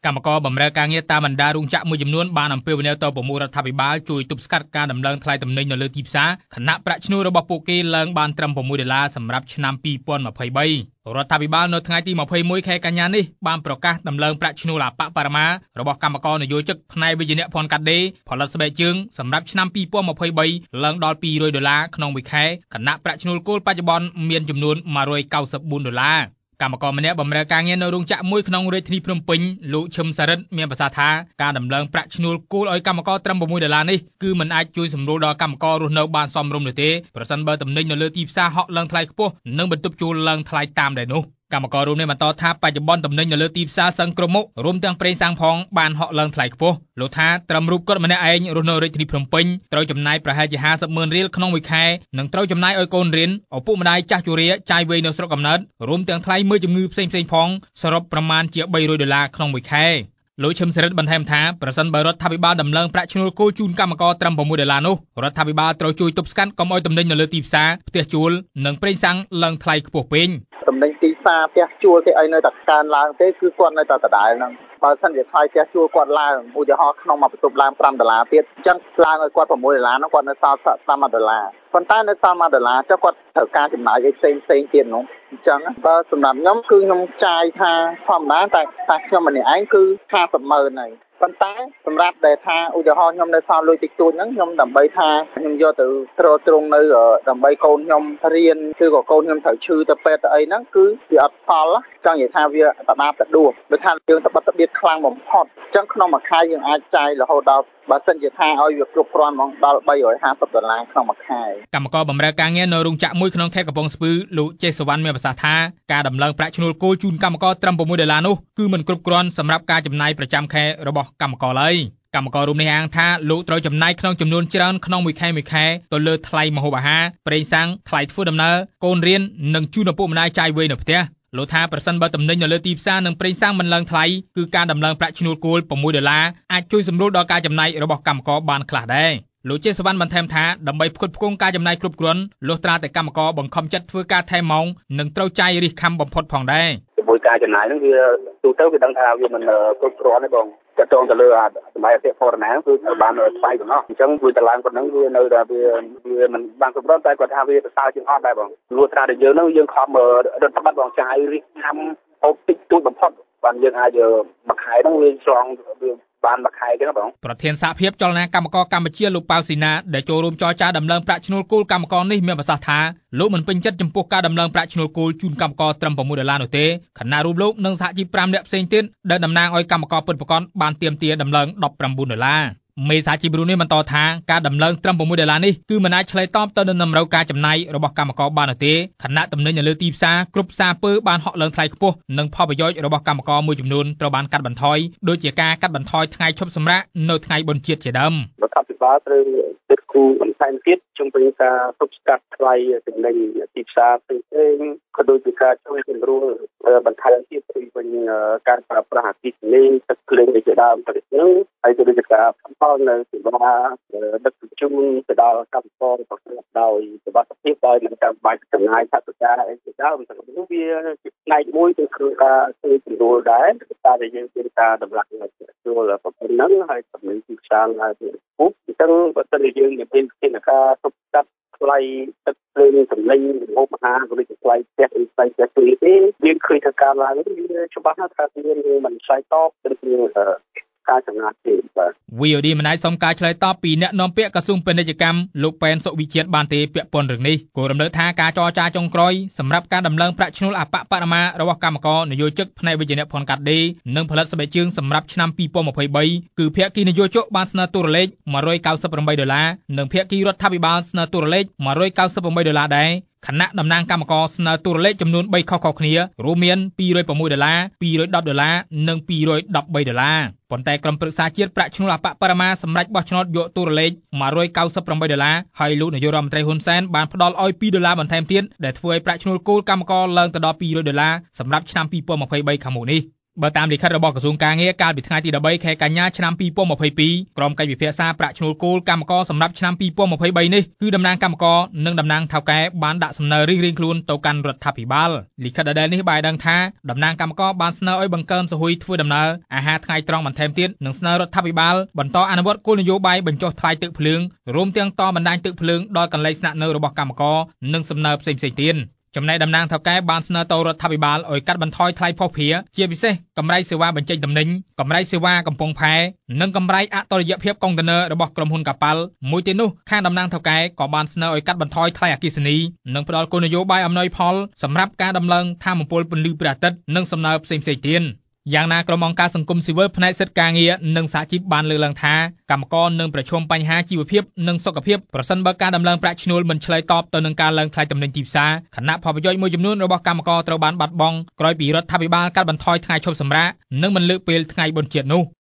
កម្មករបម្រើការងារតាមបណ្ដារោងចក្រមួយចំនួនបានអំពាវនាវទៅប្រមូលរដ្ឋាភិបាលជួយទប់ស្កាត់ការដំឡើងថ្លៃទំនិញនៅលើទីផ្សារខណៈប្រាក់ឈ្នួលរបស់ពួកគេឡើងបានត្រឹម$6សម្រាប់ឆ្នាំ2023រដ្ឋាភិបាលនៅថ្ងៃទី21ខែកញ្ញានេះបានប្រកាសដំឡើងប្រាក់ឈ្នួលអបបរមារបស់កម្មករនយោជិកផ្នែកវិជ្ជាភ័ណ្ឌកាត់ដេរផលិតស្បែកជើងសម្រាប់ឆ្នាំ2023ឡើងដល់$200ក្នុងមួយខែខណៈប្រាក់ឈ្នួលគោលបច្ចុប្បន្នមានចំនួន$194កម្មករម្នាក់បម្រើការងារនៅរោងចក្រមួយក្នុងរាជធានីភ្នំពេញលោកឈឹមសារិទ្ធមានប្រសាសន៍ថាការដំឡើងប្រាក់ឈ្នួលគោលឲ្យកម្មករត្រឹម$6នេះគឺមិនអាចជួយសម្រួលដល់កម្មកររស់នៅបានសមរម្យនោះទេប្រសិនបើទំនិញនៅលើទីផ្សារហក់ឡើងថ្លៃខ្ពស់និងបន្ទប់ជួលឡើងថ្លៃតាមដែរនោះកម្មកររូបនេះបន្តថាបច្ចុប្បន្នទំនិញនៅលើទីផ្សារសឹងគ្រប់មុខរួមទាំងប្រេងសាំងផងបានហក់ឡើងថ្លៃខ្ពស់លោកថាត្រឹមរូបគាត់ម្នាក់ឯងរស់នៅរាជធានីភ្នំពេញត្រូវចំណាយប្រហែលជា$50,000ក្នុងមួយខែនិងត្រូវចំណាយឲ្យកូនរៀនឪពុកម្ដាយចាស់ជរាចាយវ័យនៅស្រុកកំណើតរួមទាំងថ្លៃមើលជំងឺផ្សេងៗផងសរុបប្រមាណជា$300ក្នុងមួយខែលោកឈឹមសរិទ្ធបន្ថែមថាប្រសិនបើរដ្ឋាភិបាលដំឡើងប្រាក់ឈ្នួលគោលជូនកម្មករត្រឹម$6នោះរដ្ឋាភិបាលត្រូវជួយទប់ស្កាត់កុំឲ្យទំនិញនៅលើទីផ្សារផ្ទះជួលនិងប្រេងសាំងឡើងថ្លៃខ្ពស់ពេកទំនិញទីផ្សារផ្ទះជួលគេឲ្យនៅតែកើនឡើងទេគឺគាត់នៅតែដដែលហ្នឹងបើសិនជាថ្លៃផ្ទះជួលគាត់ឡើងឧទាហរណ៍ក្នុងមួយបន្ទប់ឡើង$5ទៀតអញ្ចឹងឡើងឲ្យគាត់$6ហ្នឹងគាត់នៅសល់$1ប៉ុន្តែនៅសល់$1ចុះគាត់ត្រូវការចំណាយផ្សេងទៀតនោះអញ្ចឹងបើសម្រាប់ខ្ញុំគឺខ្ញុំចាយថាធម្មតាតែខ្ញុំម្នាក់ឯងគឺ$50,000ហើយប៉ុន្តែសម្រាប់ដែលថាឧទាហរណ៍ខ្ញុំនៅសល់លុយតិចតួចហ្នឹងខ្ញុំដើម្បីថាខ្ញុំយកទៅទ្រទ្រង់នៅដើម្បីកូនខ្ញុំរៀនគឺក៏កូនខ្ញុំត្រូវឈឺទៅពេទ្យទៅអីហ្នឹងគឺវាអត់ផលចង់និយាយថាវាតដាបតដួលដូចថាយើងតបិតតបៀតខ្លាំងបំផុតអញ្ចឹងក្នុងមួយខែយើងអាចចាយរហូតដល់បើសិនជាថាឲ្យវាគ្រប់គ្រាន់ហ្មងដល់$350ក្នុងមួយខែកម្មករបម្រើការងារនៅរោងចក្រមួយក្នុងខេត្តកំពង់ស្ពឺលោកចេះសវណ្ណមានប្រសាសន៍ថាការដំឡើងប្រាក់ឈ្នួលគោលជូនកម្មករត្រឹម$6នោះគឺមិនគ្រប់គ្រាន់សម្រាប់ការចំណាយប្រចាំខែរបស់កម្មករឡើយកម្មកររូបនេះអាងថាលោកត្រូវចំណាយក្នុងចំនួនច្រើនក្នុងមួយខែទៅលើថ្លៃម្ហូបអាហារប្រេងសាំងថ្លៃធ្វើដំណើរកូនរៀននិងជូនឪពុកម្ដាយចាយវ័យនៅផ្ទះលោកថាប្រសិនបើទំនិញនៅលើទីផ្សារនិងប្រេងសាំងមិនឡើងថ្លៃគឺការដំឡើងប្រាក់ឈ្នួលគោល$6អាចជួយសម្រួលដល់ការចំណាយរបស់កម្មករបានខ្លះដែរលោកចេះសវណ្ណបន្ថែមថាដើម្បីផ្គត់ផ្គង់ការចំណាយគ្រប់គ្រាន់លុះត្រាតែកម្មករបង្ខំចិត្តធ្វើការថែមម៉ោងនិងត្រូវចាយរិះខំបំផុតផងដែរជាមួយការចំណាយហ្នឹងវាទូទៅវាដឹងថាវាមិនគ្រប់គ្រាន់ទេបងចាត់ចងទៅលើសម័យអតិផរណាគឺបានថ្លៃប៉ុណ្ណោះអញ្ចឹងវាតម្លើងប៉ុណ្ណឹងវានៅតែវាមិនបានគ្រប់គ្រាន់តែគាត់ថាវាប្រសើរជាងអត់ដែរបងលុះត្រាតែយើងហ្នឹងយើងខំរដ្ឋបတ်បងចាយរិះខំហូបតិចតួចបំផុតបានយើងអាចមួយខែហ្នឹងវាឆ្លងវាបានមួយខែចឹងបងប្រធានសហភាពចលនាកម្មករកម្ពុជាលោកប៉ៅស៊ីណាដែលចូលរួមចរចាដំឡើងប្រាក់ឈ្នួលគោលកម្មករនេះមានប្រសាសន៍ថាលោកមិនពេញចិត្តចំពោះការដំឡើងប្រាក់ឈ្នួលគោលជូនកម្មករត្រឹម$6នោះទេខណៈរូបលោកនិងសហជីព5នាក់ផ្សេងទៀតដែលតំណាងឲ្យកម្មករពិតប្រាកដបានទាមទារដំឡើង$19មេសហជីពរូបនេះបន្តថាការដំឡើងត្រឹម$6នេះគឺមិនអាចឆ្លើយតបទៅនឹងតម្រូវការចំណាយរបស់កម្មករបាននោះទេខណៈទំនិញនៅលើទីផ្សារគ្រប់ផ្សារពើបានហក់ឡើងថ្លៃខ្ពស់និងផលប្រយោជន៍របស់កម្មករមួយចំនួនត្រូវបានកាត់បន្ថយដូចជាការកាត់បន្ថយថ្ងៃឈប់សម្រាកនៅថ្ងៃបុណ្យជាតិជាដើមរដ្ឋាភិបាលត្រូវគិតគូរបន្ថែមទៀតជុំវិញការទប់ស្កាត់ថ្លៃទំនិញទីផ្សារផ្សេងៗក៏ដូចជាការជួយសម្រួលបន្ថែមទៀតពីវិញការប្រើប្រាស់អគ្គិសនីទឹកភ្លើងជាដើមទៅនេះហើយក៏ដូចជាការផលនៅសេវាដឹកជញ្ជូនទៅដល់កម្មករប្រកបដោយសុវត្ថិភាពដោយមិនចាំបាច់ចំណាយថវិកាអីជាដើមទាំងនោះវាជាផ្នែកមួយទៅក្នុងការជួយសម្រួលដែរតែយើងមានការតម្លាក់ចូលប្រព័ន្ធហ្នឹងហើយចំណេញទីផ្សារហើយពុះអញ្ចឹងបើសិនជាយើងមានវិធានការទប់ស្កាត់ថ្លៃទឹកភ្លើងសម្លេងម្ហូបអាហារក៏ដូចជាថ្លៃផ្ទះផ្សេងៗទៀតទេយើងឃើញថាការឡើងនេះវាច្បាស់ណាស់ថាវាមិនឆ្លើយតបទៅនឹងការចំណាយទេបាទ VOD មិនអាចសុំការឆ្លើយតបពីអ្នកនាំពាក្យក្រសួងពាណិជ្ជកម្មលោកប៉ែនសុវិជាតិបានទេពាក់ព័ន្ធរឿងនេះគោលរំលឹកថាការចរចាចុងក្រោយសម្រាប់ការដំឡើងប្រាក់ឈ្នួលអបបរមារបស់កម្មករនយោជិកផ្នែកវិជ្ជាភ័ណ្ឌកាត់ដេរនិងផលិតស្បែកជើងសម្រាប់ឆ្នាំ2023គឺភាគីនយោជកបានស្នើតួលេខ$198និងភាគីរដ្ឋាភិបាលស្នើតួលេខ$198ដែរខណៈតំណាងកម្មករស្នើតួលេខចំនួន3ខុសៗគ្នារួមមាន$206 $210និង$213ប៉ុន្តែក្រុមប្រឹក្សាជាតិប្រាក់ឈ្នួលអបបរមាសម្រាប់បោះឆ្នោតយកតួលេខ$198ហើយលោកនាយករដ្ឋមន្ត្រីហ៊ុនសែនបានផ្ដល់ឲ្យ$2បន្ថែមទៀតដែលធ្វើឲ្យប្រាក់ឈ្នួលគោលកម្មករឡើងទៅដល់$200សម្រាប់ឆ្នាំ2023ខាងមុខនេះបើតាមលិខិតរបស់ក្រសួងការងារកាលពីថ្ងៃទី13ខែកញ្ញាឆ្នាំ2022ក្រុមកិច្ចពិភាក្សាប្រាក់ឈ្នួលគោលកម្មករសម្រាប់ឆ្នាំ2023នេះគឺតំណាងកម្មករនិងតំណាងថៅកែបានដាក់សំណើរៀងៗខ្លួនទៅកាន់រដ្ឋាភិបាលលិខិតដដែលនេះបានដឹងថាតំណាងកម្មករបានស្នើឲ្យបង្កើនសុហុយធ្វើដំណើរអាហារថ្ងៃត្រង់បន្ថែមទៀតនិងស្នើរដ្ឋាភិបាលបន្តអនុវត្តគោលនយោបាយបញ្ចុះថ្លៃទឹកភ្លើងរួមទាំងតបណ្ដាញទឹកភ្លើងដល់កន្លែងស្នាក់នៅរបស់កម្មករនិងសំណើផ្សេងៗទៀតចំណែកតំណាងថៅកែបានស្នើទៅរដ្ឋាភិបាលឲ្យកាត់បន្ថយថ្លៃភស្តុភារជាពិសេសកម្រៃសេវាបញ្ចេញទំនិញកម្រៃសេវាកំពង់ផែនិងកម្រៃអតុល្យភាពកុងតឺន័ររបស់ក្រុមហ៊ុនកប៉ាល់មួយទៀតនោះខាងតំណាងថៅកែក៏បានស្នើឲ្យកាត់បន្ថយថ្លៃអគ្គិសនីនិងផ្ដល់គោលនយោបាយអំណោយផលសម្រាប់ការដំឡើងថាមពលពន្លឺព្រះអាទិត្យនិងសំណើផ្សេងៗទៀតយ៉ាងណាក្រុមអង្គការសង្គមស៊ីវិលផ្នែកសិទ្ធិការងារនិងសហជីពបានលើកឡើងថាកម្មករនឹងប្រឈមបញ្ហាជីវភាពនិងសុខភាពប្រសិនបើការដំឡើងប្រាក់ឈ្នួលមិនឆ្លើយតបទៅនឹងការឡើងថ្លៃទំនិញទីផ្សារខណៈផលប្រយោជន៍មួយចំនួនរបស់កម្មករត្រូវបានបាត់បង់ក្រោយពីរដ្ឋាភិបាលកាត់បន្ថយថ្ងៃឈប់សម្រាកនិងមិនលើកពេលថ្ងៃបុណ្យជាតិនោះ